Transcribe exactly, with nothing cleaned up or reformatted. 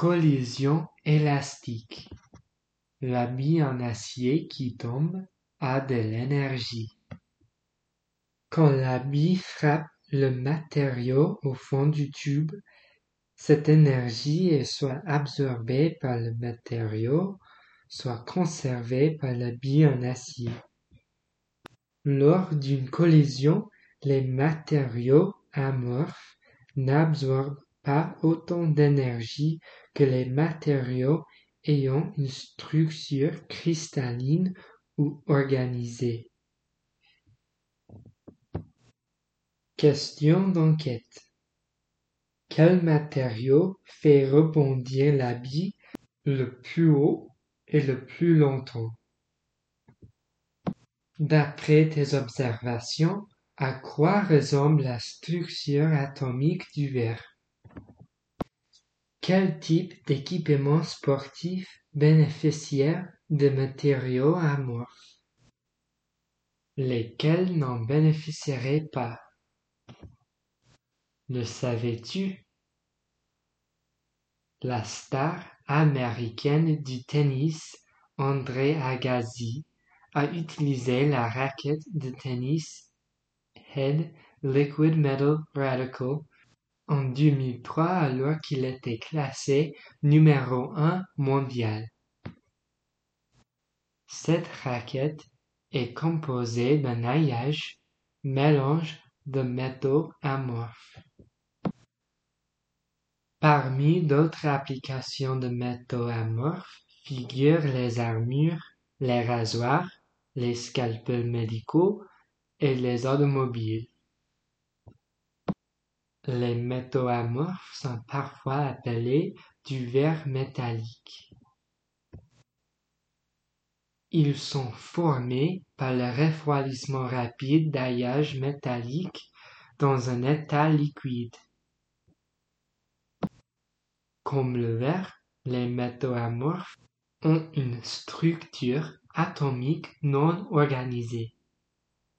Collision élastique. La bille en acier qui tombe a de l'énergie. Quand la bille frappe le matériau au fond du tube, cette énergie est soit absorbée par le matériau, soit conservée par la bille en acier. Lors d'une collision, les matériaux amorphes n'absorbent pas autant d'énergie que les matériaux ayant une structure cristalline ou organisée. Question d'enquête. Quel matériau fait rebondir la bille le plus haut et le plus longtemps? D'après tes observations, à quoi ressemble la structure atomique du verre? Quel type d'équipement sportif bénéficiait de matériaux amorphes? Lesquels n'en bénéficieraient pas? Le savais-tu? La star américaine du tennis, Andre Agassi, a utilisé la raquette de tennis Head Liquid Metal Radical en deux mille trois alors qu'il était classé numéro un mondial. Cette raquette est composée d'un alliage, mélange de métaux amorphes. Parmi d'autres applications de métaux amorphes figurent les armures, les rasoirs, les scalpels médicaux et les automobiles. Les métaux amorphes sont parfois appelés du verre métallique. Ils sont formés par le refroidissement rapide d'alliages métalliques dans un état liquide. Comme le verre, les métaux amorphes ont une structure atomique non organisée.